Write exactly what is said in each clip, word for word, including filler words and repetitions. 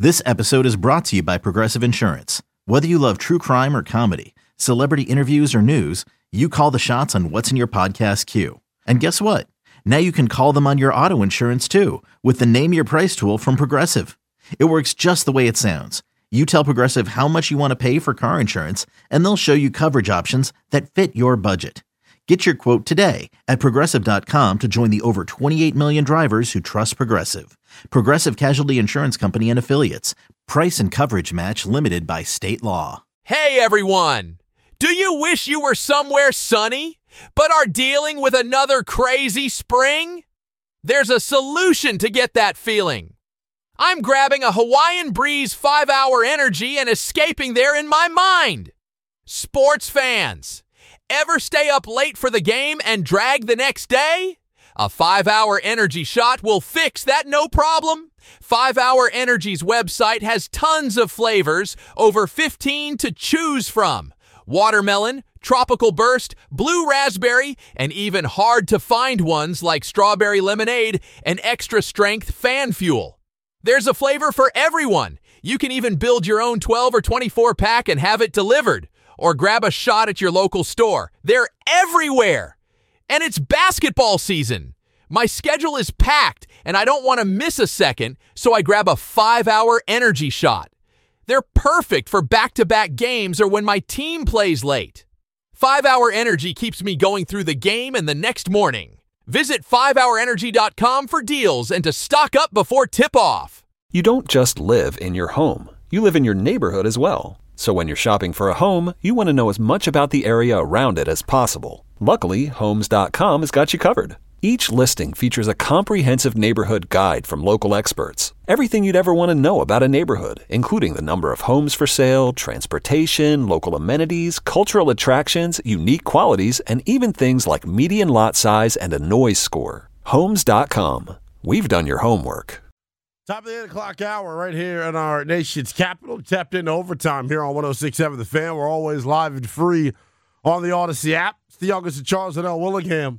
This episode is brought to you by Progressive Insurance. Whether you love true crime or comedy, celebrity interviews or news, you call the shots on what's in your podcast queue. And guess what? Now you can call them on your auto insurance too with the Name Your Price tool from Progressive. It works just the way it sounds. You tell Progressive how much you want to pay for car insurance, and they'll show you coverage options that fit your budget. Get your quote today at Progressive dot com to join the over twenty-eight million drivers who trust Progressive. Progressive Casualty Insurance Company and Affiliates. Price and coverage match limited by state law. Hey everyone! Do you wish you were somewhere sunny, but are dealing with another crazy spring? There's a solution to get that feeling. I'm grabbing a Hawaiian Breeze five hour Energy and escaping there in my mind. Sports fans, ever stay up late for the game and drag the next day? A five hour Energy shot will fix that no problem. five hour Energy's website has tons of flavors, over fifteen to choose from. Watermelon, tropical burst, blue raspberry, and even hard-to-find ones like strawberry lemonade and extra-strength fan fuel. There's a flavor for everyone. You can even build your own twelve or twenty-four pack and have it delivered, or grab a shot at your local store. They're everywhere. And it's basketball season. My schedule is packed, and I don't want to miss a second, so I grab a five hour Energy shot. They're perfect for back-to-back games or when my team plays late. five hour Energy keeps me going through the game and the next morning. Visit five hour energy dot com for deals and to stock up before tip-off. You don't just live in your home. You live in your neighborhood as well. So when you're shopping for a home, you want to know as much about the area around it as possible. Luckily, Homes dot com has got you covered. Each listing features a comprehensive neighborhood guide from local experts. Everything you'd ever want to know about a neighborhood, including the number of homes for sale, transportation, local amenities, cultural attractions, unique qualities, and even things like median lot size and a noise score. Homes dot com. We've done your homework. Top of the eight o'clock hour right here in our nation's capital. Tapped into overtime here on one oh six point seven The Fan. We're always live and free on the Odyssey app. It's the youngest of Charles and L. Willingham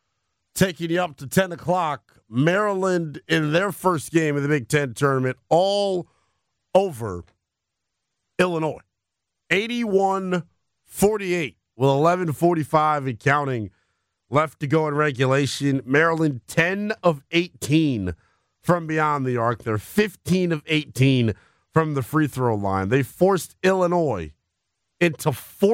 taking you up to ten o'clock. Maryland in their first game of the Big Ten tournament all over Illinois. eighty-one forty-eight with eleven forty-five and counting left to go in regulation. Maryland ten of eighteen from beyond the arc. They're fifteen of eighteen from the free throw line. They forced Illinois into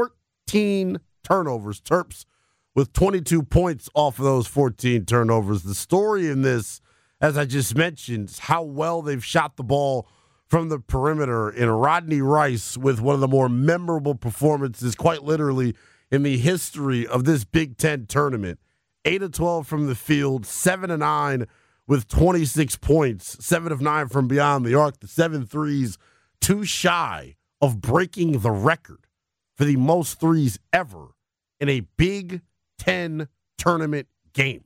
fourteen turnovers. Terps with twenty-two points off of those fourteen turnovers. The story in this, as I just mentioned, is how well they've shot the ball from the perimeter, in Rodney Rice with one of the more memorable performances, quite literally, in the history of this Big Ten tournament. eight of twelve from the field, seven of nine with twenty-six points, seven of nine from beyond the arc. The seven threes, too shy of breaking the record for the most threes ever in a Big Ten tournament game.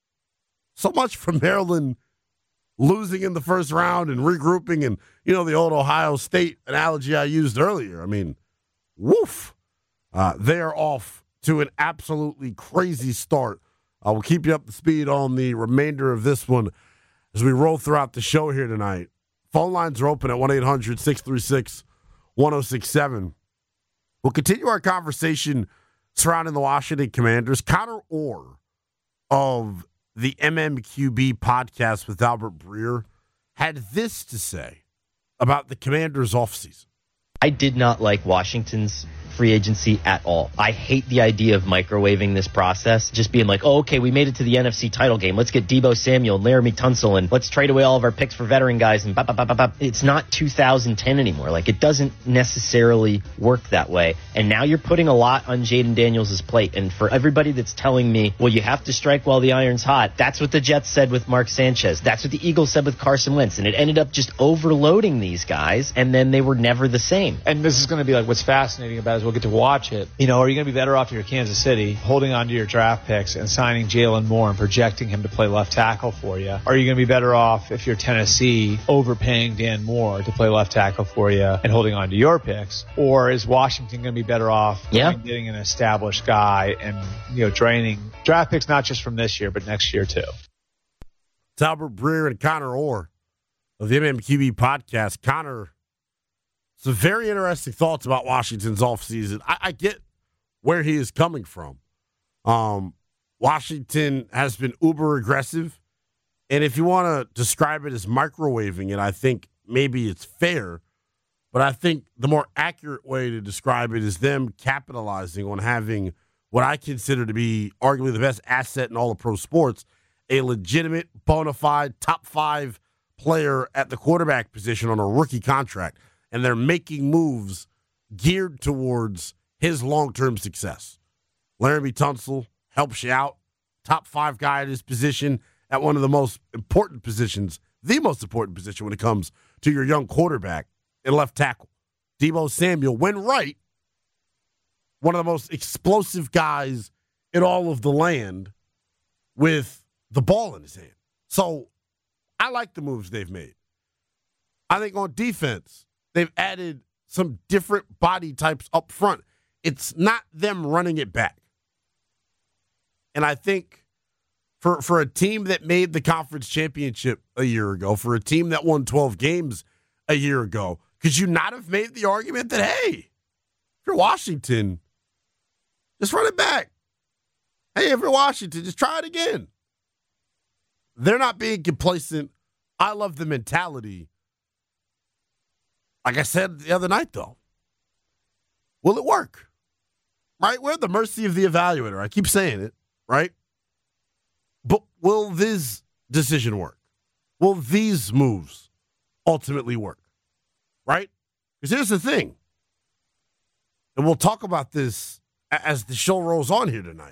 So much for Maryland losing in the first round and regrouping, and, you know, the old Ohio State analogy I used earlier. I mean, woof. Uh, they are off to an absolutely crazy start. I will keep you up to speed on the remainder of this one as we roll throughout the show here tonight. Phone lines are open at one eight hundred six three six one oh six seven. We'll continue our conversation surrounding the Washington Commanders. Connor Orr of the M M Q B podcast with Albert Breer had this to say about the Commanders' offseason. I did not like Washington's free agency at all. I hate the idea of microwaving this process, just being like, oh, okay, we made it to the N F C title game. Let's get Deebo Samuel and Laramie Tunsil, and let's trade away all of our picks for veteran guys. And bop, bop, bop, bop, bop. It's not two thousand ten anymore. Like, it doesn't necessarily work that way. And now you're putting a lot on Jaden Daniels' plate. And for everybody that's telling me, well, you have to strike while the iron's hot, that's what the Jets said with Mark Sanchez. That's what the Eagles said with Carson Wentz. And it ended up just overloading these guys, and then they were never the same. And this is going to be like what's fascinating about it is we'll get to watch it. You know, are you going to be better off if you're Kansas City holding on to your draft picks and signing Jalen Moore and projecting him to play left tackle for you? Are you going to be better off if you're Tennessee overpaying Dan Moore to play left tackle for you and holding on to your picks? Or is Washington going to be better off yeah. getting an established guy and, you know, draining draft picks not just from this year but next year too? It's Albert Breer and Connor Orr of the M M Q B podcast. Connor, some very interesting thoughts about Washington's offseason. I, I get where he is coming from. Um, Washington has been uber aggressive. And if you want to describe it as microwaving it, I think maybe it's fair. But I think the more accurate way to describe it is them capitalizing on having what I consider to be arguably the best asset in all of pro sports, a legitimate, bona fide, top five player at the quarterback position on a rookie contract. And they're making moves geared towards his long-term success. Laramie Tunsil helps you out. Top five guy at his position at one of the most important positions, the most important position when it comes to your young quarterback in left tackle. Deebo Samuel, when right, one of the most explosive guys in all of the land with the ball in his hand. So I like the moves they've made. I think on defense, they've added some different body types up front. It's not them running it back. And I think for, for a team that made the conference championship a year ago, for a team that won twelve games a year ago, could you not have made the argument that, hey, if you're Washington, just run it back. Hey, if you're Washington, just try it again. They're not being complacent. I love the mentality. Like I said the other night, though, will it work? Right? We're at the mercy of the evaluator. I keep saying it, right? But will this decision work? Will these moves ultimately work? Right? Because here's the thing, and we'll talk about this as the show rolls on here tonight.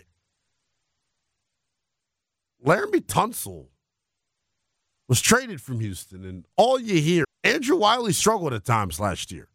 Laramie Tunsil was traded from Houston, and all you hear, Andrew Wiley struggled at times last year.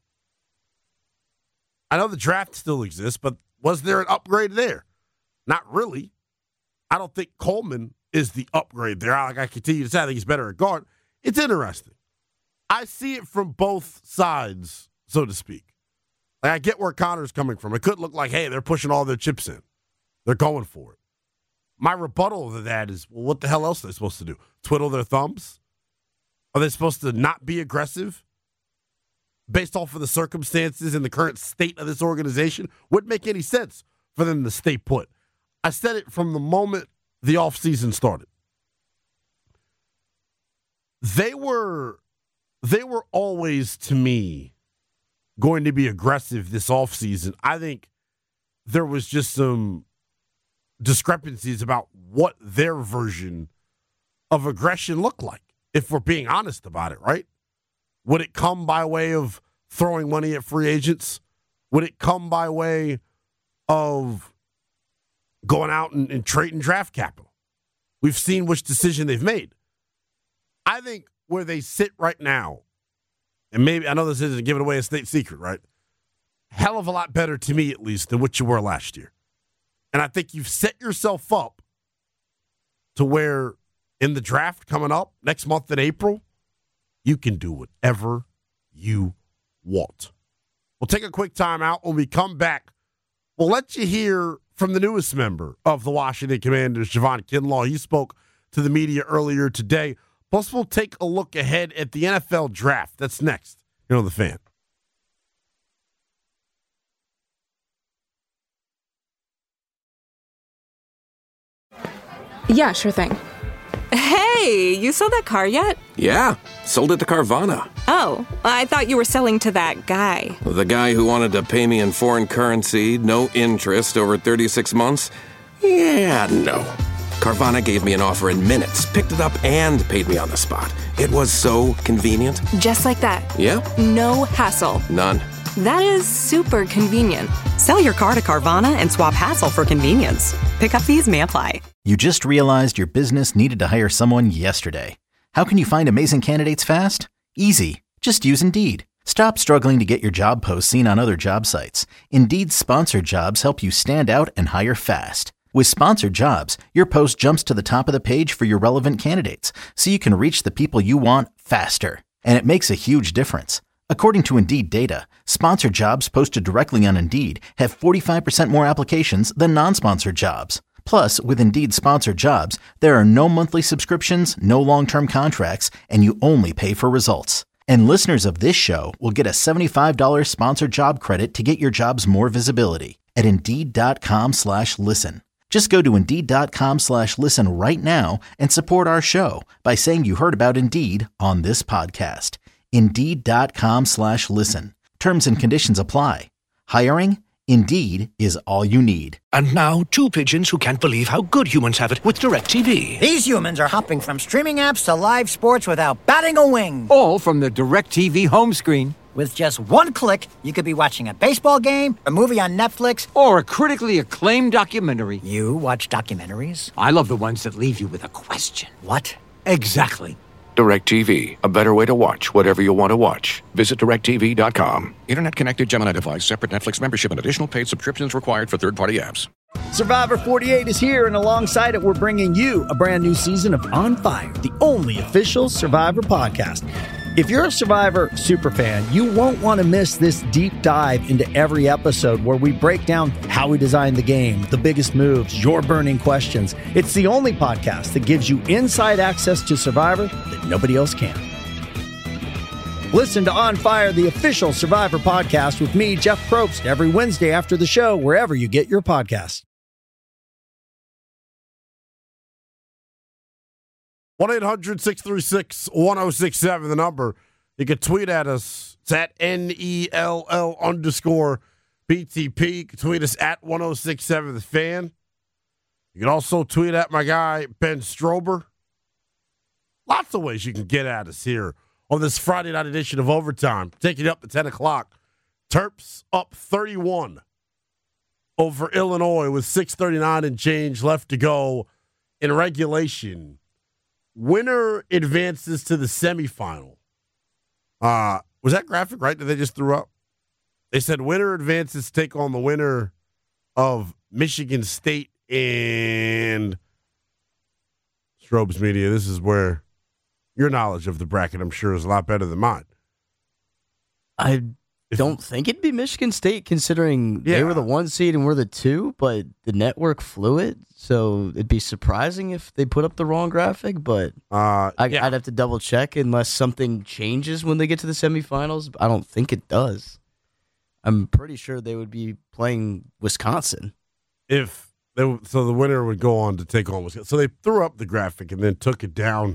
I know the draft still exists, but was there an upgrade there? Not really. I don't think Coleman is the upgrade there. Like I continue to say, I think he's better at guard. It's interesting. I see it from both sides, so to speak. Like I get where Connor's coming from. It could look like, hey, they're pushing all their chips in. They're going for it. My rebuttal to that is, well, what the hell else are they supposed to do? Twiddle their thumbs? Are they supposed to not be aggressive based off of the circumstances and the current state of this organization? Wouldn't make any sense for them to stay put. I said it from the moment the offseason started. They were, they were always, to me, going to be aggressive this offseason. I think there was just some discrepancies about what their version of aggression looked like, if we're being honest about it, right? Would it come by way of throwing money at free agents? Would it come by way of going out and, and trading draft capital? We've seen which decision they've made. I think where they sit right now, and maybe, I know this isn't giving away a state secret, right? Hell of a lot better to me, at least, than what you were last year. And I think you've set yourself up to where in the draft coming up next month in April, you can do whatever you want. We'll take a quick time out. When we come back, we'll let you hear from the newest member of the Washington Commanders, Javon Kinlaw. He spoke to the media earlier today. Plus, we'll take a look ahead at the N F L draft. That's next here on The Fan. Yeah, sure thing. Hey, you sold that car yet? Yeah, sold it to Carvana. Oh, I thought you were selling to that guy. The guy who wanted to pay me in foreign currency, no interest, over thirty-six months? Yeah, no. Carvana gave me an offer in minutes, picked it up, and paid me on the spot. It was so convenient. Just like that. Yeah. No hassle. None. That is super convenient. Sell your car to Carvana and swap hassle for convenience. Pickup fees may apply. You just realized your business needed to hire someone yesterday. How can you find amazing candidates fast? Easy. Just use Indeed. Stop struggling to get your job posts seen on other job sites. Indeed's sponsored jobs help you stand out and hire fast. With sponsored jobs, your post jumps to the top of the page for your relevant candidates, so you can reach the people you want faster. And it makes a huge difference. According to Indeed data, sponsored jobs posted directly on Indeed have forty-five percent more applications than non-sponsored jobs. Plus, with Indeed sponsored jobs, there are no monthly subscriptions, no long-term contracts, and you only pay for results. And listeners of this show will get a seventy-five dollars sponsored job credit to get your jobs more visibility at Indeed.com slash listen. Just go to Indeed.com slash listen right now and support our show by saying you heard about Indeed on this podcast. Indeed.com slash listen. Terms and conditions apply. Hiring? Indeed is all you need. And now, two pigeons who can't believe how good humans have it with DirecTV. These humans are hopping from streaming apps to live sports without batting a wing. All from the DirecTV home screen. With just one click, you could be watching a baseball game, a movie on Netflix, or a critically acclaimed documentary. You watch documentaries? I love the ones that leave you with a question. What? Exactly. DirecTV, a better way to watch whatever you want to watch. Visit direct T V dot com. Internet connected Gemini device, separate Netflix membership, and additional paid subscriptions required for third-party apps. Survivor forty-eight is here, and alongside it, we're bringing you a brand new season of On Fire, the only official Survivor podcast. If you're a Survivor superfan, you won't want to miss this deep dive into every episode where we break down how we designed the game, the biggest moves, your burning questions. It's the only podcast that gives you inside access to Survivor that nobody else can. Listen to On Fire, the official Survivor podcast with me, Jeff Probst, every Wednesday after the show, wherever you get your podcasts. one eight hundred six three six one oh six seven, the number. You can tweet at us. It's at N E L L underscore B T P. You can tweet us at one oh six seven, the fan. You can also tweet at my guy, Ben Strober. Lots of ways you can get at us here on this Friday night edition of Overtime. Taking it up to ten o'clock. Terps up thirty-one over Illinois with six thirty-nine and change left to go in regulation. Winner advances to the semifinal. Uh, was that graphic right that they just threw up? They said winner advances to take on the winner of Michigan State and Strobes Media. This is where your knowledge of the bracket, I'm sure, is a lot better than mine. I don't think it'd be Michigan State, considering Yeah. they were the one seed and we're the two, but the network flew it, so it'd be surprising if they put up the wrong graphic, but Uh, I, yeah. I'd have to double check unless something changes when they get to the semifinals. I don't think it does. I'm pretty sure they would be playing Wisconsin. If they, so the winner would go on to take on Wisconsin. So they threw up the graphic and then took it down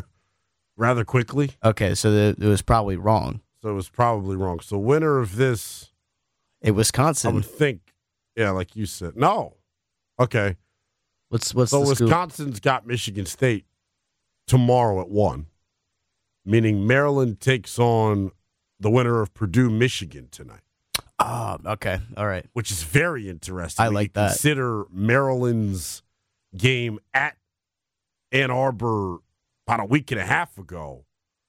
rather quickly. Okay, so the, it was probably wrong. So it was probably wrong. So winner of this, Hey, Wisconsin. I would think, yeah, like you said. No. Okay. What's what's So the scoop? Wisconsin's got Michigan State tomorrow at one, meaning Maryland takes on the winner of Purdue, Michigan tonight. Oh, okay. All right. Which is very interesting. I when like you that. Consider Maryland's game at Ann Arbor about a week and a half ago.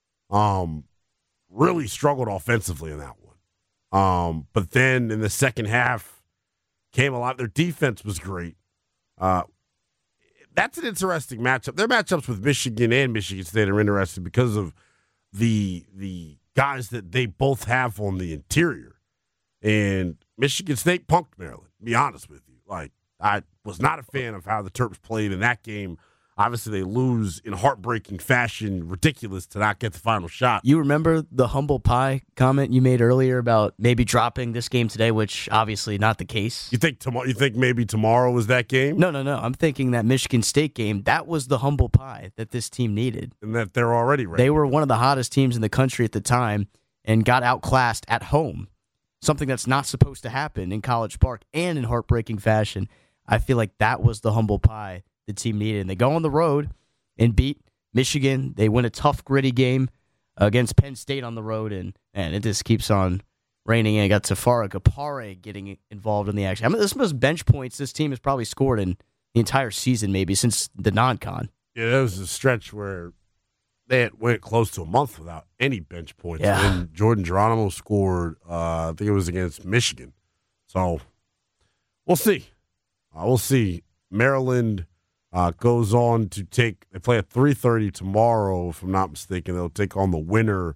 Um, really struggled offensively in that one. Um, but then in the second half came a lot. Their defense was great. Uh, that's an interesting matchup. Their matchups with Michigan and Michigan State are interesting because of the the guys that they both have on the interior. And Michigan State punked Maryland, to be honest with you. Like, I was not a fan of how the Terps played in that game. Obviously, they lose in heartbreaking fashion. Ridiculous to not get the final shot. You remember the humble pie comment you made earlier about maybe dropping this game today, which obviously not the case. You think tomorrow? You think maybe tomorrow was that game? No, no, no. I'm thinking that Michigan State game, that was the humble pie that this team needed. And that they're already ready. They were one of the hottest teams in the country at the time and got outclassed at home. Something that's not supposed to happen in College Park and in heartbreaking fashion. I feel like that was the humble pie the team needed. And they go on the road and beat Michigan. They win a tough, gritty game against Penn State on the road, and, and it just keeps on raining. And I got Tafara Gapare getting involved in the action. I mean, this is most bench points this team has probably scored in the entire season, maybe, since the non-con. Yeah, there was a stretch where they had went close to a month without any bench points. Yeah. And Jordan Geronimo scored, uh, I think it was against Michigan. So we'll see. Uh, we'll see. Maryland uh, goes on to take, they play at three thirty tomorrow, if I'm not mistaken. They'll take on the winner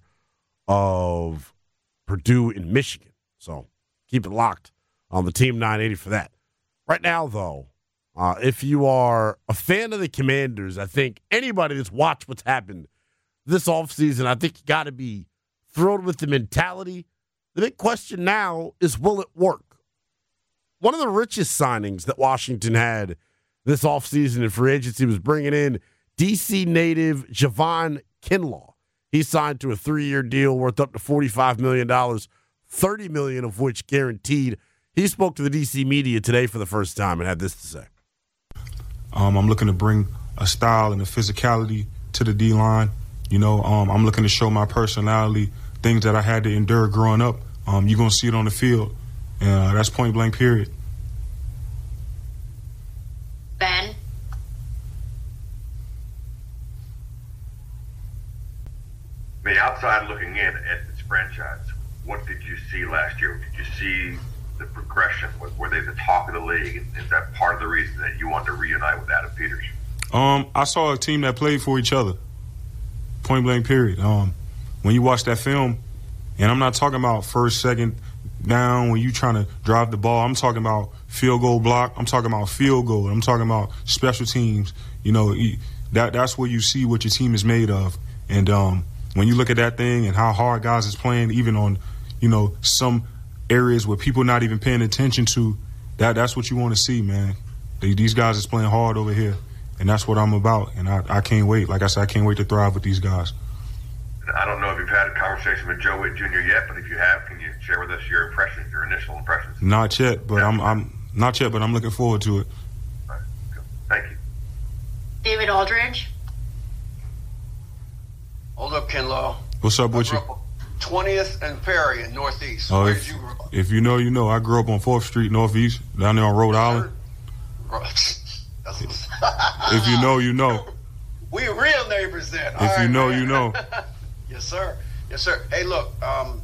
of Purdue and Michigan. So keep it locked on the Team nine eighty for that. Right now, though, Uh, if you are a fan of the Commanders, I think anybody that's watched what's happened this offseason, I think you got to be thrilled with the mentality. The big question now is, will it work? One of the richest signings that Washington had this offseason in free agency was bringing in D C native Javon Kinlaw. He signed to a three-year deal worth up to forty-five million dollars, thirty million dollars of which guaranteed. He spoke to the D C media today for the first time and had this to say. Um, I'm looking to bring a style and a physicality to the D-line. You know, um, I'm looking to show my personality, things that I had to endure growing up. Um, you're going to see it on the field. Uh, that's point blank, period. Ben? The outside looking in at this franchise, what did you see last year? Did you see the progression? Were they the talk of the league? Is that part of the reason that you want to reunite with Adam Peters? Um, I saw a team that played for each other. Point blank, period. Um, when you watch that film, and I'm not talking about first, second down when you trying to drive the ball. I'm talking about field goal block. I'm talking about field goal. I'm talking about special teams. You know, that that's where you see what your team is made of. And um, when you look at that thing and how hard guys is playing, even on, you know, some areas where people not even paying attention to, that that's what you want to see, man. They, these guys is playing hard over here, and that's what I'm about. And I, I can't wait. Like I said, I can't wait to thrive with these guys. I don't know if you've had a conversation with Joe Witt Junior yet, but if you have, can you share with us your impressions, your initial impressions? Not yet, but I'm, I'm not yet, but I'm looking forward to it. All right, cool. Thank you. David Aldridge? Hold up, Kinlaw. What's up with you? twentieth and Perry in Northeast. Oh, Where if, did you grow up? if you know, you know. I grew up on fourth Street Northeast, down there on Rhode Island. If you know, you know. We real neighbors then. If All you right, know, man. you know. Yes, sir. Yes, sir. Hey, look, um,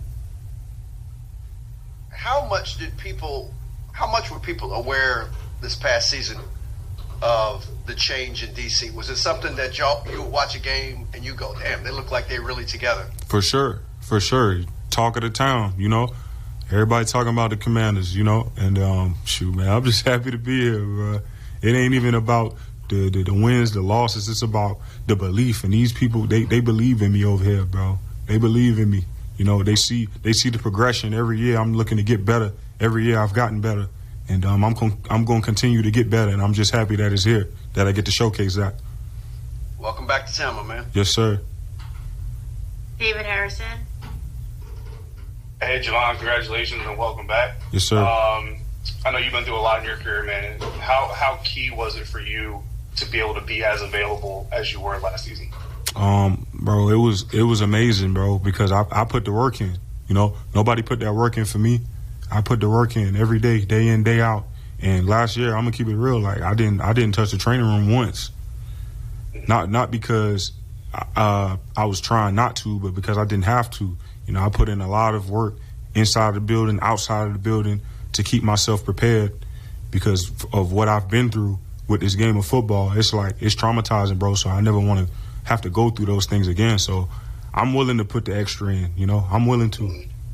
how much did people, how much were people aware this past season of the change in D C? Was it something that y'all, you would watch a game and you go, damn, they look like they're really together? For sure. For sure. Talk of the town, you know. Everybody talking about the Commanders, you know. And, um, shoot, man, I'm just happy to be here, bro. It ain't even about the, the, the wins, the losses. It's about the belief. And these people, they, they believe in me over here, bro. They believe in me. You know, they see they see the progression every year. I'm looking to get better. Every year I've gotten better. And um, I'm con- I'm going to continue to get better. And I'm just happy that it's here, that I get to showcase that. Welcome back to town, my man. Yes, sir. David Harrison? Hey, Javon, congratulations and welcome back. Yes, sir. Um, I know you've been through a lot in your career, man. How how key was it for you to be able to be as available as you were last season? Um, bro, it was it was amazing, bro, because I, I put the work in. You know, nobody put that work in for me. I put the work in every day, day in, day out. And last year, I'm gonna keep it real. Like I didn't I didn't touch the training room once. Not not because uh, I was trying not to, but because I didn't have to. You know, I put in a lot of work inside of the building, outside of the building, to keep myself prepared because of what I've been through with this game of football. It's like, it's traumatizing, bro, so I never want to have to go through those things again. So I'm willing to put the extra in, you know. I'm willing to.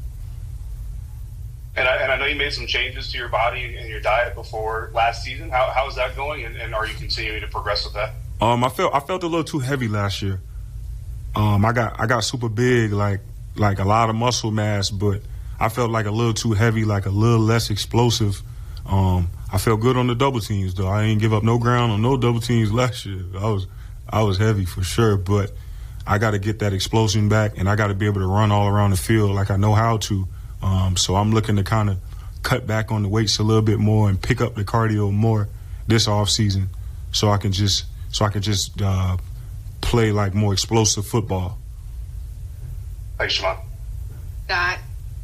And I, and I know you made some changes to your body and your diet before last season. How how is that going, and, and are you continuing to progress with that? Um, I felt I felt a little too heavy last year. Um, I got I got super big, like like a lot of muscle mass, but I felt like a little too heavy, like a little less explosive. Um, I felt good on the double teams though. I ain't give up no ground on no double teams last year. I was I was heavy for sure, but I got to get that explosion back, and I got to be able to run all around the field like I know how to. Um, so I'm looking to kind of cut back on the weights a little bit more and pick up the cardio more this off season, so I can just so I can just uh, play like more explosive football. Thanks, Javon. Scott?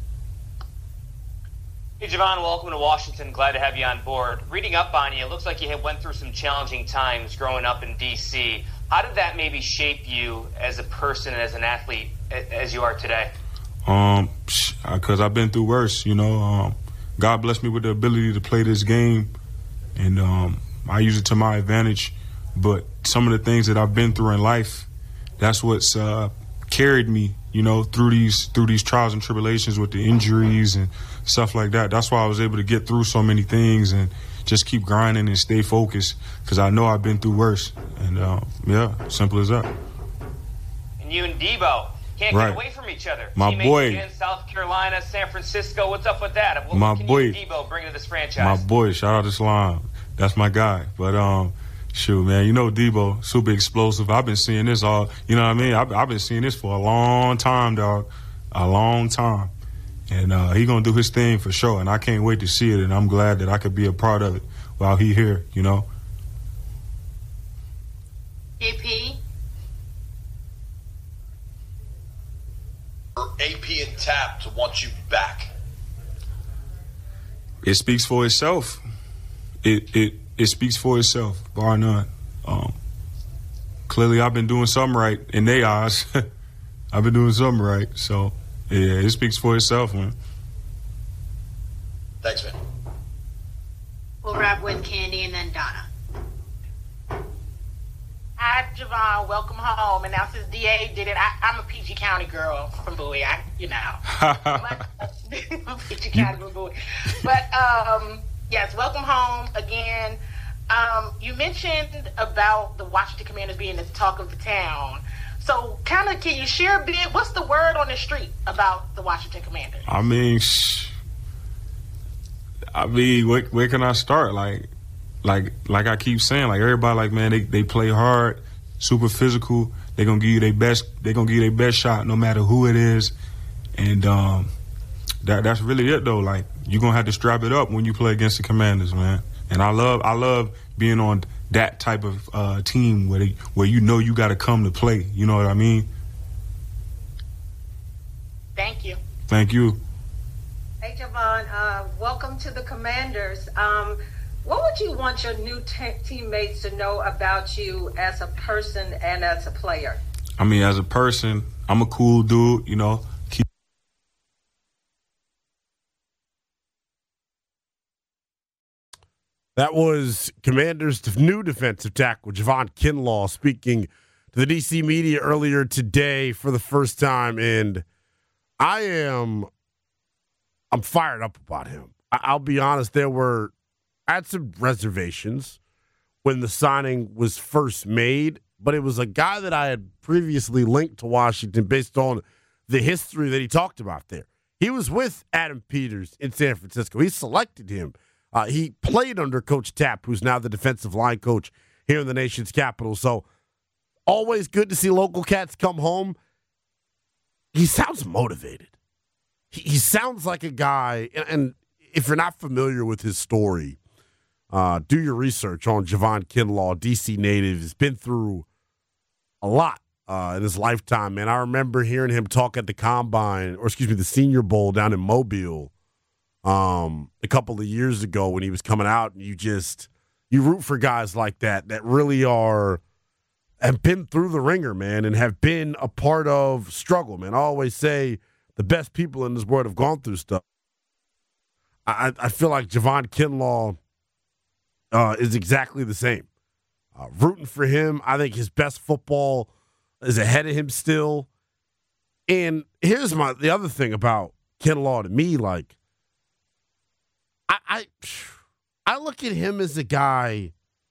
Hey, Javon, welcome to Washington. Glad to have you on board. Reading up on you, it looks like you had went through some challenging times growing up in D C. How did that maybe shape you as a person and as an athlete as you are today? Um, because I've been through worse, you know. Um, God blessed me with the ability to play this game, and um, I use it to my advantage. But some of the things that I've been through in life, that's what's uh, carried me, you know, through these through these trials and tribulations with the injuries and stuff like that. That's why I was able to get through so many things and just keep grinding and stay focused because I know I've been through worse. And, uh, yeah, simple as that. And you and Debo can't Right. get away from each other. My Teammates boy. again, South Carolina, San Francisco. What's up with that? What My can boy. you and Debo bring to this franchise? My boy, shout out to Slime. That's my guy. But, um, shoot, man, you know Debo, super explosive. I've been seeing this all, you know what I mean? I've, I've been seeing this for a long time, dog. A long time. And uh, he going to do his thing for sure. And I can't wait to see it. And I'm glad that I could be a part of it while he here, you know? A P? A P and Tap to want you back. It speaks for itself. It it it speaks for itself, bar none. Um, clearly, I've been doing something right in their eyes. I've been doing something right. So, yeah, it speaks for itself, man. Thanks, man. We'll wrap with Candy and then Donna. Hi, Javon. Welcome home. And now since D A did it, I, I'm a P G County girl from Bowie. I, you know. P G County from Bowie. But, um, yes, welcome home again. Um, you mentioned about the Washington Commanders being the talk of the town. So, kind of, can you share a bit? What's the word on the street about the Washington Commanders? I mean, sh- I mean, where, where can I start? Like, like, like I keep saying, like everybody, like man, they, they play hard, super physical. They gonna give you their best. They gonna give you their best shot, no matter who it is. And um, that that's really it, though. Like you gonna have to strap it up when you play against the Commanders, man. And I love, I love being on that type of uh, team where they, where you know you got to come to play. You know what I mean? Thank you. Thank you. Hey, Javon, uh, welcome to the Commanders. Um, what would you want your new te- teammates to know about you as a person and as a player? I mean, as a person, I'm a cool dude, you know. Keep That was Commanders' new defensive tackle, Javon Kinlaw, speaking to the D C media earlier today for the first time. And I am I'm fired up about him. I- I'll be honest, there were I had some reservations when the signing was first made, but it was a guy that I had previously linked to Washington based on the history that he talked about there. He was with Adam Peters in San Francisco. He selected him. Uh, he played under Coach Tapp, who's now the defensive line coach here in the nation's capital. So always good to see local cats come home. He sounds motivated. He, he sounds like a guy, and, and if you're not familiar with his story, uh, do your research on Javon Kinlaw, D C native. He's been through a lot uh, in his lifetime, man. I remember hearing him talk at the Combine, or excuse me, the Senior Bowl down in Mobile um, a couple of years ago when he was coming out, and you just you root for guys like that that really are have been through the ringer, man, and have been a part of struggle, man. I always say the best people in this world have gone through stuff. I, I feel like Javon Kinlaw uh, is exactly the same. Uh, rooting for him. I think his best football is ahead of him still. And here's my the other thing about Kinlaw to me, like, I, I I look at him as a guy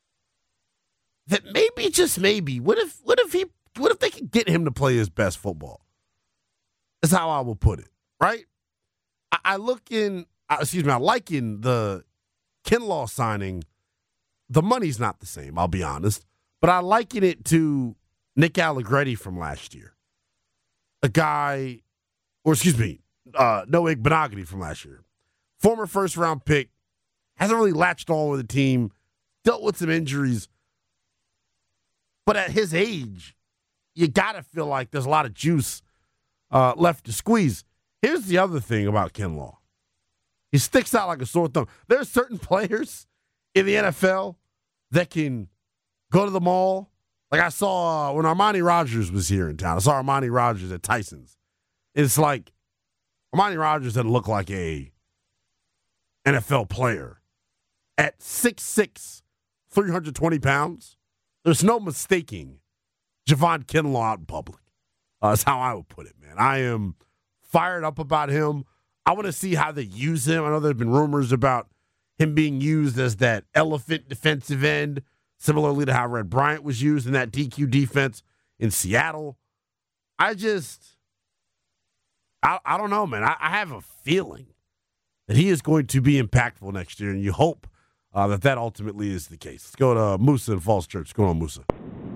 that maybe, just maybe, what if what if he what if they could get him to play his best football? That's how I will put it, right? I, I look in, uh, excuse me, I like in the Kinlaw signing. The money's not the same, I'll be honest, but I liken it to Nick Allegretti from last year. A guy, or excuse me, uh, Noah Igbenogany from last year. Former first-round pick, hasn't really latched on with the team, dealt with some injuries, but at his age, you got to feel like there's a lot of juice uh, left to squeeze. Here's the other thing about Kinlaw. He sticks out like a sore thumb. There are certain players in the N F L that can go to the mall. Like I saw uh, when Armani Rogers was here in town. I saw Armani Rogers at Tyson's. It's like Armani Rogers doesn't look like a N F L player. At six six, three hundred twenty pounds, there's no mistaking Javon Kinlaw out in public. Uh, that's how I would put it, man. I am fired up about him. I want to see how they use him. I know there have been rumors about him being used as that elephant defensive end, similarly to how Red Bryant was used in that D Q defense in Seattle. I just, I, I don't know, man. I, I have a feeling that he is going to be impactful next year, and you hope uh, that that ultimately is the case. Let's go to Musa in Falls Church. What's going on, Musa?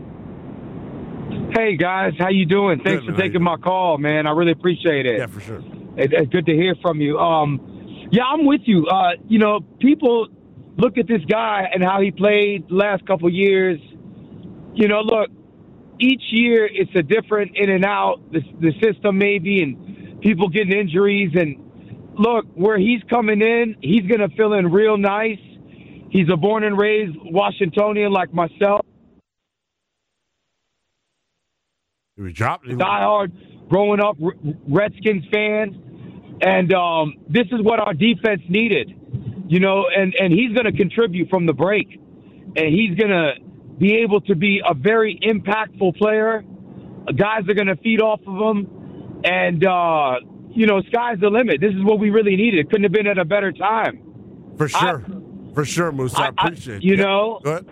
Hey, guys. How you doing? Thanks Good, for taking my call, man. I really appreciate it. Yeah, for sure. It, it's good to hear from you. Um, yeah, I'm with you. Uh, you know, people look at this guy and how he played the last couple of years. You know, look, each year it's a different in and out, the, the system maybe, and people getting injuries. And look, where he's coming in, he's going to fill in real nice. He's a born and raised Washingtonian like myself. Did we drop? Diehard, growing up Redskins fan. And um, this is what our defense needed, you know, and, and he's going to contribute from the break. And he's going to be able to be a very impactful player. Guys are going to feed off of him. And, uh, you know, sky's the limit. This is what we really needed. It couldn't have been at a better time. For sure. I, For sure, Musa. I, I appreciate it. You yeah. know? Go ahead.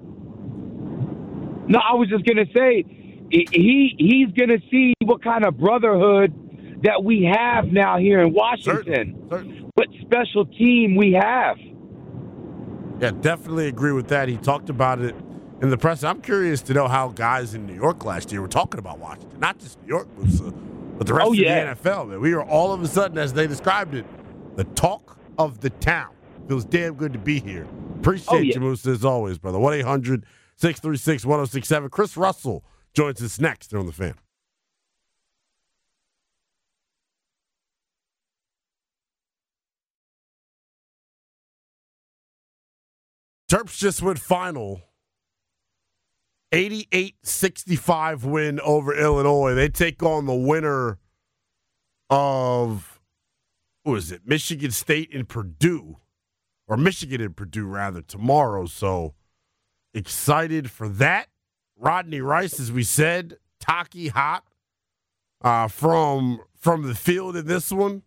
No, I was just going to say, he he's going to see what kind of brotherhood that we have now here in Washington. Certainly, certainly. What special team we have. Yeah, definitely agree with that. He talked about it in the press. I'm curious to know how guys in New York last year were talking about Washington. Not just New York, Musa, but the rest oh, of yeah. the N F L. Man. We were all of a sudden, as they described it, the talk of the town. Feels damn good to be here. Appreciate oh, yeah. you, Musa, as always, brother. one eight hundred six three six one oh six seven. Chris Russell joins us next here on The Fan. Terps just went final. eighty-eight sixty-five win over Illinois. They take on the winner of, who is it, Michigan State and Purdue, or Michigan and Purdue, rather, tomorrow. So excited for that. Rodney Rice, as we said, Taki hot uh, from, from the field in this one.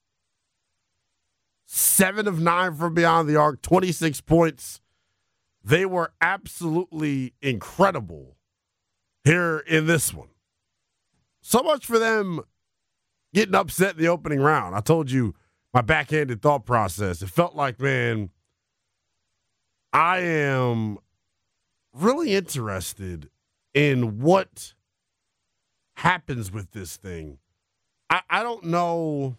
Seven of nine from beyond the arc, twenty-six points. They were absolutely incredible here in this one. So much for them getting upset in the opening round. I told you my backhanded thought process. It felt like, man, I am really interested in what happens with this thing. I, I don't know.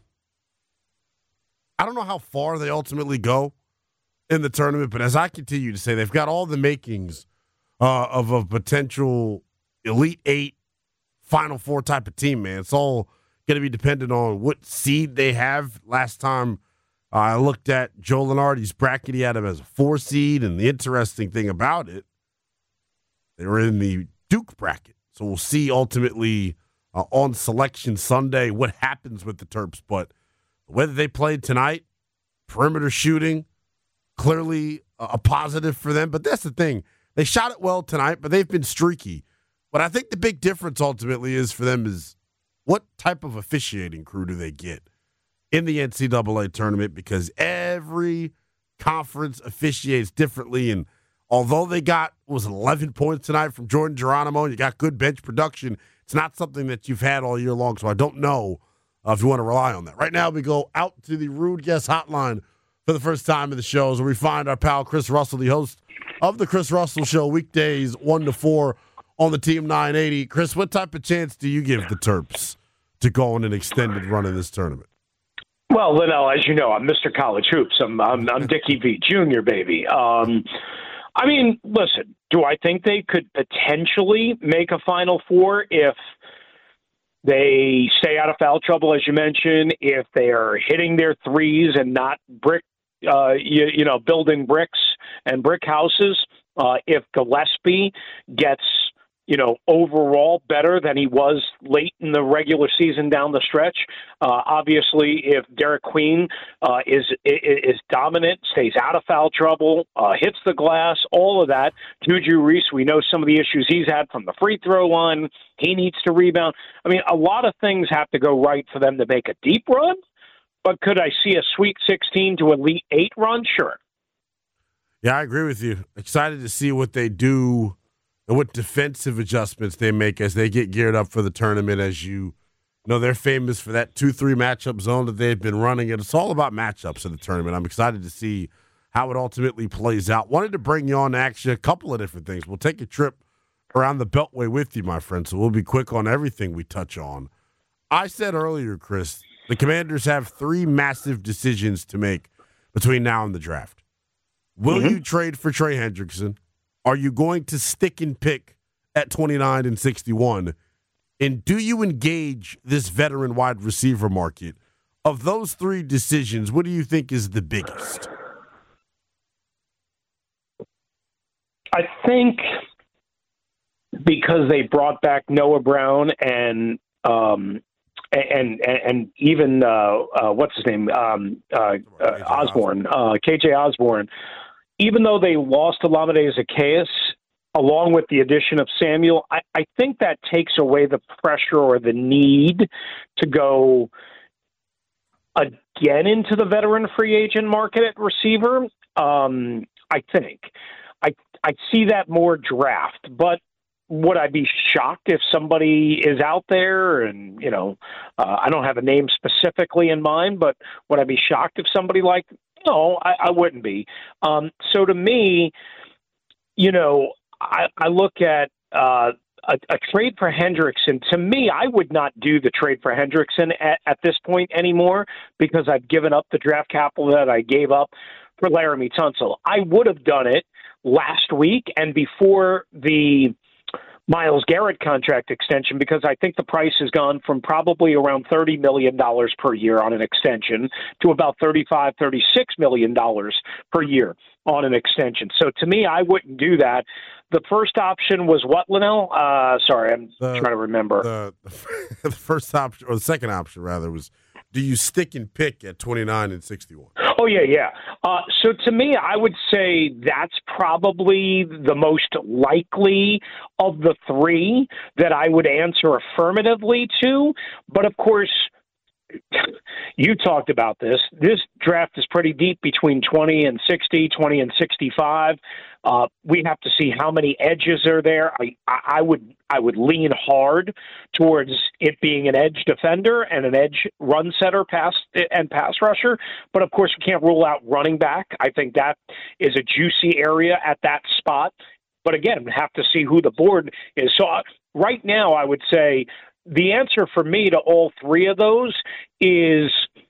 I don't know how far they ultimately go in the tournament, but as I continue to say, they've got all the makings uh, of a potential Elite Eight, Final Four type of team, man. It's all going to be dependent on what seed they have. Last time uh, I looked at Joe Lunardi's bracket, he had him as a four seed, and the interesting thing about it, they were in the Duke bracket. So we'll see ultimately uh, on Selection Sunday what happens with the Terps, but the way that they played tonight, perimeter shooting, clearly a positive for them. But that's the thing. They shot it well tonight, but they've been streaky. But I think the big difference ultimately is for them is what type of officiating crew do they get in the N C double A tournament, because every conference officiates differently. And although they got, what was it, eleven points tonight from Jordan Geronimo, and you got good bench production, it's not something that you've had all year long. So I don't know uh, if you want to rely on that. Right now we go out to the Rude Guest Hotline for the first time in the shows, where we find our pal Chris Russell, the host of the Chris Russell Show, weekdays one to four on the Team nine eighty. Chris, what type of chance do you give the Terps to go on an extended run in this tournament? Well, Linnell, as you know, I'm Mister College Hoops. I'm I'm, I'm Dickie V Junior, baby. Um, I mean, listen, do I think they could potentially make a Final Four if they stay out of foul trouble, as you mentioned, if they are hitting their threes and not brick, uh, you, you know, building bricks and brick houses, uh, if Gillespie gets you know, overall better than he was late in the regular season down the stretch. Uh, obviously, if Derek Queen uh, is, is is dominant, stays out of foul trouble, uh, hits the glass, all of that. Juju Reese, we know some of the issues he's had from the free throw line. He needs to rebound. I mean, a lot of things have to go right for them to make a deep run. But could I see a Sweet sixteen to Elite eight run? Sure. Yeah, I agree with you. Excited to see what they do and what defensive adjustments they make as they get geared up for the tournament. As you know, they're famous for that two three matchup zone that they've been running. And it's all about matchups in the tournament. I'm excited to see how it ultimately plays out. Wanted to bring you on to ask you a couple of different things. We'll take a trip around the Beltway with you, my friend, so we'll be quick on everything we touch on. I said earlier, Chris, the Commanders have three massive decisions to make between now and the draft. Will mm-hmm. you trade for Trey Hendrickson? Are you going to stick and pick at twenty-nine and sixty-one? And do you engage this veteran wide receiver market? Of those three decisions, what do you think is the biggest? I think because they brought back Noah Brown and um, and, and and even uh, uh, what's his name um, uh, uh, Osborne, uh, K J Osborne. Even though they lost Olamide Zaccheaus, along with the addition of Samuel, I, I think that takes away the pressure or the need to go again into the veteran free agent market at receiver. Um, I think. I I see that more draft, but would I be shocked if somebody is out there and, you know, uh, I don't have a name specifically in mind, but would I be shocked if somebody like, no, I, I wouldn't be. Um, so to me, you know, I, I look at uh, a, a trade for Hendrickson. To me, I would not do the trade for Hendrickson at, at this point anymore because I've given up the draft capital that I gave up for Laramie Tunsil. I would have done it last week and before the Myles Garrett contract extension because I think the price has gone from probably around thirty million dollars per year on an extension to about thirty-five, thirty-six million dollars per year on an extension. So to me, I wouldn't do that. The first option was what, Linnell? Uh, sorry, I'm the, trying to remember. The, the first option, or the second option rather, was do you stick and pick at twenty-nine and sixty-one? Oh, yeah, yeah. Uh, so to me, I would say that's probably the most likely of the three that I would answer affirmatively to. But, of course, you talked about this. This draft is pretty deep between twenty and sixty, twenty and sixty-five. Uh, we have to see how many edges are there. I, I would I would lean hard towards it being an edge defender and an edge run setter, pass and pass rusher. But of course, we can't rule out running back. I think that is a juicy area at that spot. But again, we have to see who the board is. So uh, right now, I would say the answer for me to all three of those is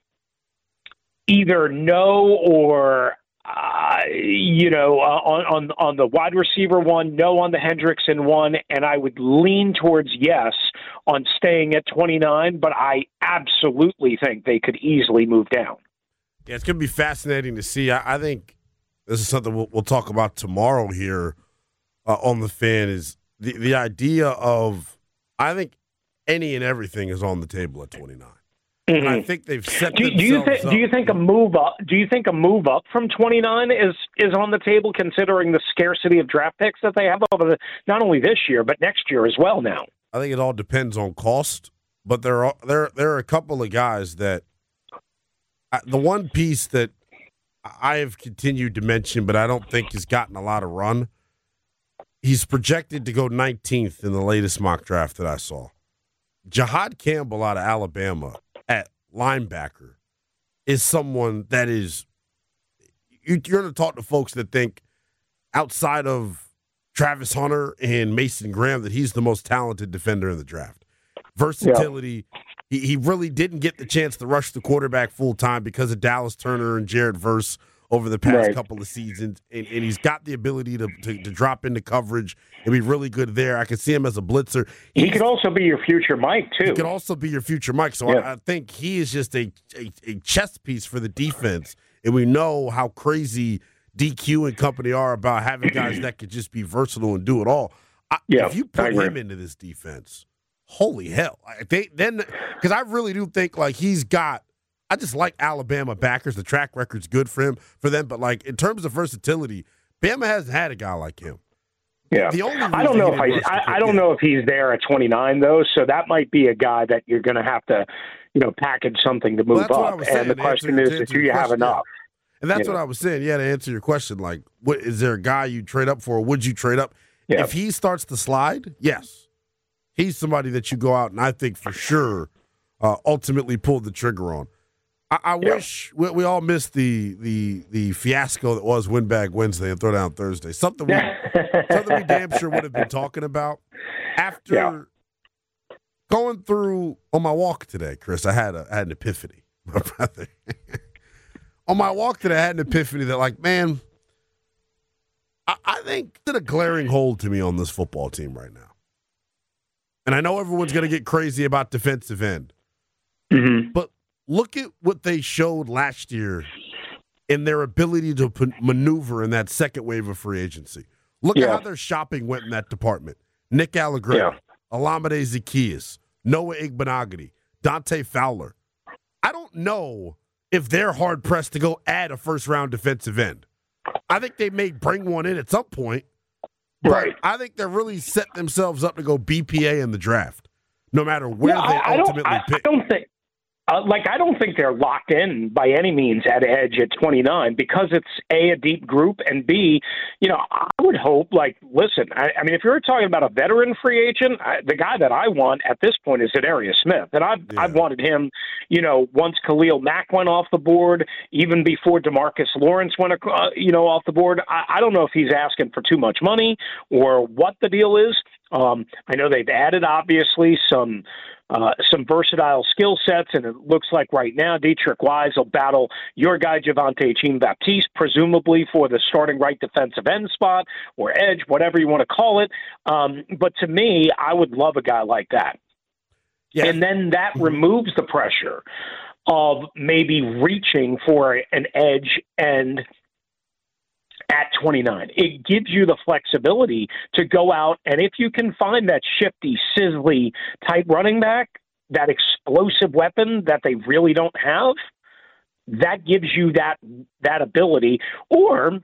either no or. Uh, you know, uh, on, on on the wide receiver one, no on the Hendrickson one, and I would lean towards yes on staying at twenty-nine, but I absolutely think they could easily move down. Yeah, it's going to be fascinating to see. I, I think this is something we'll, we'll talk about tomorrow here uh, on The Fan is the, the idea of, I think any and everything is on the table at twenty-nine. Mm-hmm. I think they've set do, themselves do you th- up. Do you think a move up? Do you think a move up from twenty-nine is is on the table, considering the scarcity of draft picks that they have over the, not only this year but next year as well? Now, I think it all depends on cost, but there are there there are a couple of guys that I, the one piece that I have continued to mention, but I don't think has gotten a lot of run. He's projected to go nineteenth in the latest mock draft that I saw. Jahad Campbell out of Alabama at linebacker is someone that is you're going to talk to folks that think outside of Travis Hunter and Mason Graham that he's the most talented defender in the draft. Versatility. Yeah. He, he really didn't get the chance to rush the quarterback full time because of Dallas Turner and Jared Verse over the past right. couple of seasons, and, and he's got the ability to, to to drop into coverage and be really good there. I can see him as a blitzer. He's, he could also be your future Mike, too. He could also be your future Mike. So yeah. I, I think he is just a, a, a chess piece for the defense, and we know how crazy D Q and company are about having guys that could just be versatile and do it all. I, Yeah, if you I put agree. him into this defense, holy hell! Like, They then because I really do think like he's got. I just like Alabama backers. The track record's good for him for them, but like in terms of versatility, Bama hasn't had a guy like him. Yeah, The only I don't know if reason he I, didn't rush the I, I don't know if he's there at twenty-nine though. So that might be a guy that you're going to have to, you know, package something to move Well, that's what I up. was saying, And the to question answer- is, to do answer you your have question, yeah. enough? And that's You what know? I was saying. Yeah, to answer your question, like, what is there a guy you trade up for? Or would you trade up Yeah. if he starts to slide? Yes, he's somebody that you go out and I think for sure uh, ultimately pull the trigger on. I, I Yeah. wish we, we all missed the the the fiasco that was Windbag Wednesday and Throwdown Thursday. Something we something we damn sure would have been talking about after Yeah. going through on my walk today, Chris. I had a I had an epiphany, my brother. On my walk today, I had an epiphany that, like, man, I, I think there's a glaring hole to me on this football team right now. And I know everyone's going to get crazy about defensive end. Mm-hmm. But look at what they showed last year in their ability to p- maneuver in that second wave of free agency. Look Yeah. at how their shopping went in that department. Nick Allegretti, Yeah. Olamide Zaccheaus, Noah Igbenogany, Dante Fowler. I don't know if they're hard-pressed to go add a first-round defensive end. I think they may bring one in at some point. But Right. I think they're really set themselves up to go B P A in the draft, no matter where Yeah, they I, I don't, ultimately I, pick. I don't think, uh, like, I don't think they're locked in by any means at edge at twenty-nine because it's A, a deep group, and B, you know, I would hope, like, listen, I, I mean, if you're talking about a veteran free agent, I, the guy that I want at this point is Zadarius Smith. And I've, Yeah. I've wanted him, you know, once Khalil Mack went off the board, even before DeMarcus Lawrence went, ac- uh, you know, off the board. I, I don't know if he's asking for too much money or what the deal is. Um, I know they've added, obviously, some uh, some versatile skill sets, and it looks like right now Dietrich Wise will battle your guy, Javante Jean-Baptiste, presumably for the starting right defensive end spot or edge, whatever you want to call it. Um, but to me, I would love a guy like that. Yeah. And then that removes the pressure of maybe reaching for an edge and at twenty-nine. It gives you the flexibility to go out, and if you can find that shifty, sizzly type running back, that explosive weapon that they really don't have, that gives you that that ability. Or,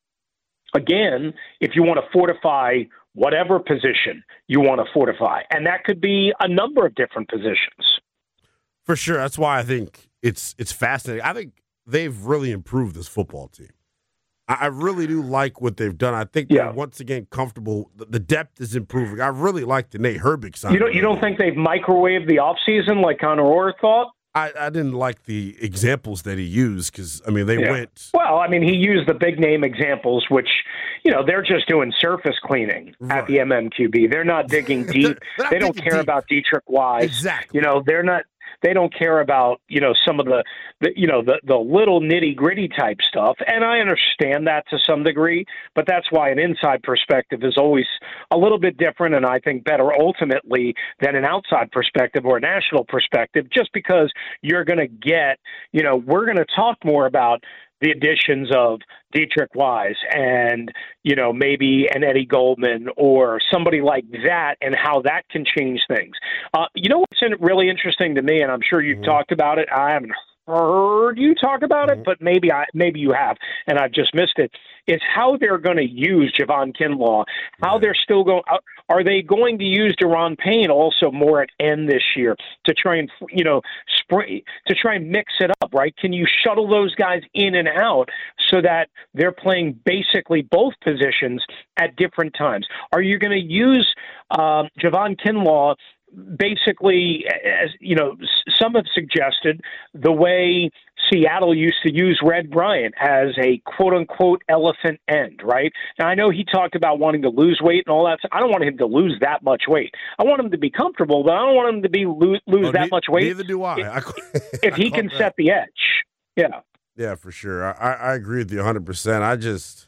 again, if you want to fortify whatever position you want to fortify, and that could be a number of different positions. For sure. That's why I think it's it's fascinating. I think they've really improved this football team. I, I really do like what they've done. I think Yeah. they're once again comfortable. The, the depth is improving. I really like the Nate Herbig sign. You don't you don't think they've microwaved the offseason like Connor Orr thought? I, I didn't like the examples that he used because, I mean, they Yeah. went. Well, I mean, he used the big name examples, which, you know, they're just doing surface cleaning Right. at the M M Q B. They're not digging deep. They're not they don't digging care deep. about Dietrich Wise. Exactly. You know, they're not. They don't care about, you know, some of the, the you know, the, the little nitty gritty type stuff. And I understand that to some degree, but that's why an inside perspective is always a little bit different and I think better ultimately than an outside perspective or a national perspective, just because you're going to get, you know, we're going to talk more about the additions of Dietrich Wise and, you know, maybe an Eddie Goldman or somebody like that and how that can change things. Uh, you know what's in- really interesting to me, and I'm sure you've Mm-hmm. talked about it. I haven't heard you talk about Mm-hmm. it, but maybe I maybe you have, and I've just missed it, is how they're going to use Javon Kinlaw, how they're still going – are they going to use Deron Payne also more at end this year to try and, you know, spray, to try and mix it up, right? Can you shuttle those guys in and out so that they're playing basically both positions at different times? Are you going to use um, Javon Kinlaw basically, as you know, some have suggested the way Seattle used to use Red Bryant as a quote-unquote elephant end, right? Now, I know he talked about wanting to lose weight and all that. I don't want him to lose that much weight. I want him to be comfortable, but I don't want him to be lose, lose Oh, that ne- much weight. Neither do I. If, I if he I can caught set the edge. Yeah. Yeah, for sure. I, I, I agree with you one hundred percent. I just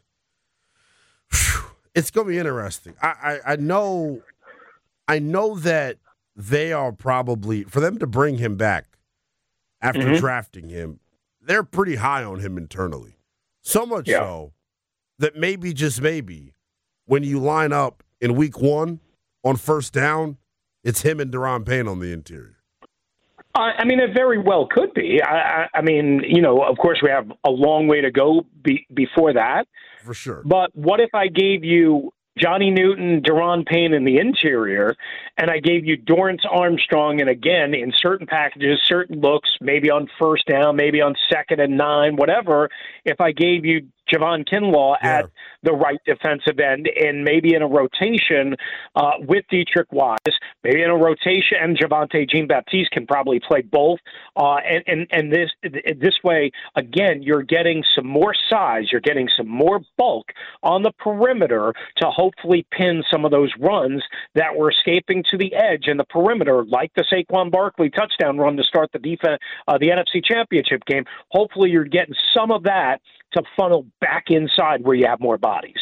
– it's going to be interesting. I, I, I know I know that they are probably – for them to bring him back after Mhm. drafting him, they're pretty high on him internally. So much Yeah. so that maybe, just maybe, when you line up in week one on first down, it's him and Deron Payne on the interior. Uh, I mean, it very well could be. I, I, I mean, you know, of course, we have a long way to go be, before that. For sure. But what if I gave you Johnny Newton, Deron Payne in the interior, and I gave you Dorrance Armstrong, and again, in certain packages, certain looks, maybe on first down, maybe on second and nine, whatever, if I gave you Javon Kinlaw yeah. at the right defensive end, and maybe in a rotation uh, with Dietrich Wise, maybe in a rotation, and Javonte Jean-Baptiste can probably play both. Uh, and, and, and this this way, again, you're getting some more size, you're getting some more bulk on the perimeter to hopefully pin some of those runs that were escaping to the edge in the perimeter, like the Saquon Barkley touchdown run to start the defense, uh, the N F C Championship game. Hopefully you're getting some of that to funnel back inside where you have more bodies.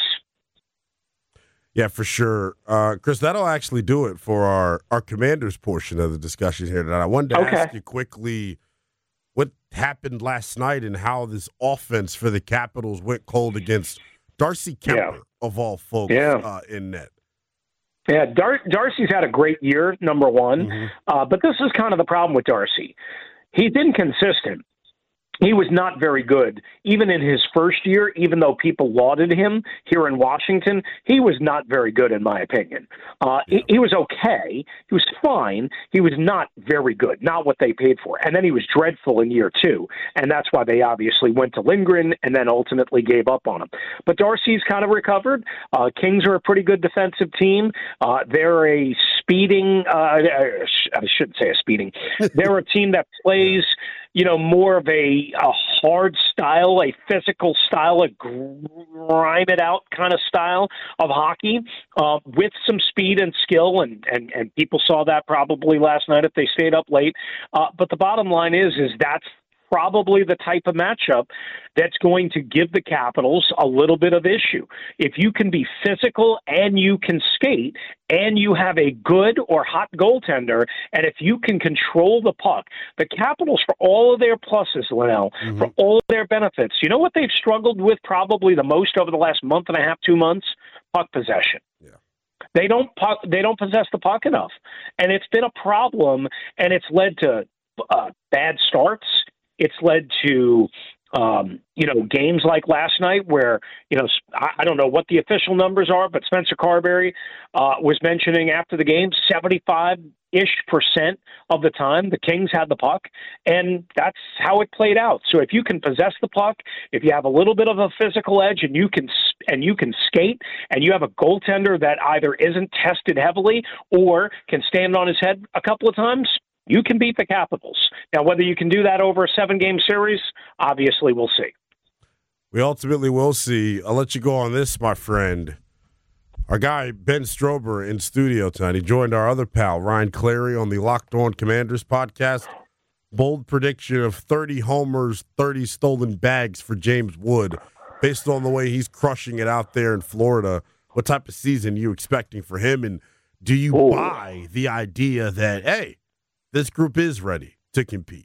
Yeah, for sure. Uh, Chris, that'll actually do it for our, our Commanders portion of the discussion here tonight. I wanted to okay. ask you quickly what happened last night and how this offense for the Capitals went cold against Darcy Kemper, yeah. of all folks, yeah. uh, in net. Yeah, Dar- Darcy's had a great year, number one. Mm-hmm. Uh, but this is kind of the problem with Darcy. He's inconsistent. He was not very good. Even in his first year, even though people lauded him here in Washington, he was not very good, in my opinion. Uh, yeah. he, he was okay. He was fine. He was not very good, not what they paid for. And then he was dreadful in year two, and that's why they obviously went to Lindgren and then ultimately gave up on him. But Darcy's kind of recovered. Uh, Kings are a pretty good defensive team. Uh, they're a speeding uh, – I shouldn't say a speeding. They're a team that plays – you know, more of a, a hard style, a physical style, a grime it out kind of style of hockey uh, with some speed and skill. And, and, and people saw that probably last night if they stayed up late. Uh, but the bottom line is, is that's probably the type of matchup that's going to give the Capitals a little bit of issue. If you can be physical and you can skate and you have a good or hot goaltender, and if you can control the puck, the Capitals, for all of their pluses, Linnell, mm-hmm. for all of their benefits, you know what they've struggled with probably the most over the last month and a half, two months? Puck possession. Yeah. They don't puck, they don't possess the puck enough. And it's been a problem, and it's led to uh, bad starts. It's led to, um, you know, games like last night where, you know, I, I don't know what the official numbers are, but Spencer Carberry uh, was mentioning after the game, seventy-five-ish percent of the time the Kings had the puck, and that's how it played out. So if you can possess the puck, if you have a little bit of a physical edge and you can and you can skate, and you have a goaltender that either isn't tested heavily or can stand on his head a couple of times, you can beat the Capitals. Now, whether you can do that over a seven-game series, obviously we'll see. We ultimately will see. I'll let you go on this, my friend. Our guy, Ben Strober, in studio tonight. He joined our other pal, Ryan Clary, on the Locked On Commanders podcast. Bold prediction of thirty homers, thirty stolen bags for James Wood. Based on the way he's crushing it out there in Florida, what type of season are you expecting for him? And do you Ooh. buy the idea that, hey, this group is ready to compete?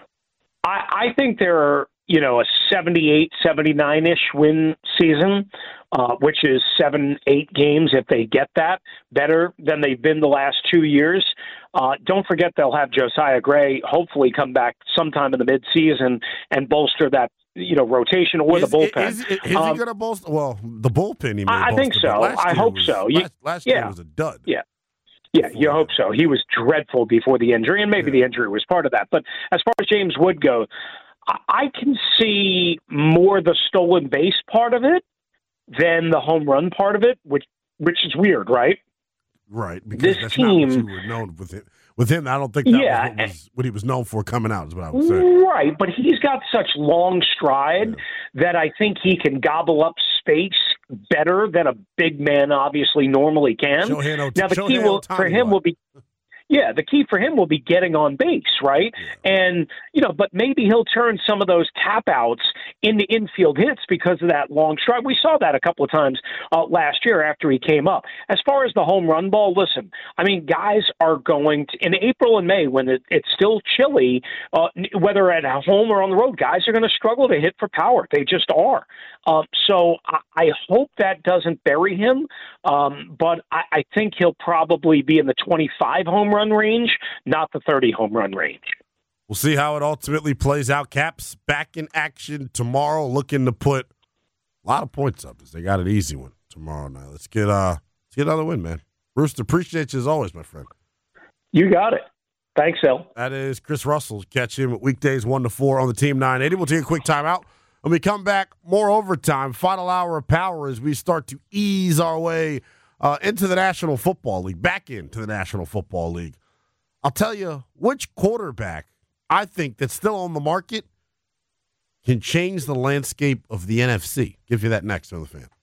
I, I think they're, you know, a seventy-eight, seventy-nine-ish win season, uh, which is seven, eight games if they get that, better than they've been the last two years. Uh, don't forget they'll have Josiah Gray hopefully come back sometime in the midseason and bolster that, you know, rotation or is, the bullpen. Is, is, is um, he going to bolster? Well, the bullpen he may I, I think so. I hope was, so. Last, last yeah. year was a dud. Yeah. Yeah, you hope so. He was dreadful before the injury, and maybe yeah. the injury was part of that. But as far as James Wood goes, I can see more the stolen base part of it than the home run part of it, which which is weird, right? Right. Because this that's team, not what you were known with him. With him, I don't think that yeah, was, what was what he was known for coming out, is what I would say. Right, but he's got such long stride yeah. that I think he can gobble up space better than a big man obviously normally can. Shohei now, the Shohei key will, for him will be Yeah, the key for him will be getting on base, right? And, you know, but maybe he'll turn some of those tap outs into infield hits because of that long stride. We saw that a couple of times uh, last year after he came up. As far as the home run ball, listen, I mean, guys are going to, in April and May, when it, it's still chilly, uh, whether at home or on the road, guys are going to struggle to hit for power. They just are. Um, so I, I hope that doesn't bury him, um, but I, I think he'll probably be in the twenty-five home run range, not the thirty home run range. We'll see how it ultimately plays out. Caps back in action tomorrow, looking to put a lot of points up as they got an easy one tomorrow night. Let's get uh, let's get another win, man. Rooster, appreciate you as always, my friend. You got it. Thanks, Phil. That is Chris Russell. Catch him weekdays one to four on the Team nine eighty. We'll take a quick timeout. When we come back, more overtime, final hour of power as we start to ease our way uh, into the National Football League, back into the National Football League. I'll tell you which quarterback I think that's still on the market can change the landscape of the N F C. Give you that next on The Fan.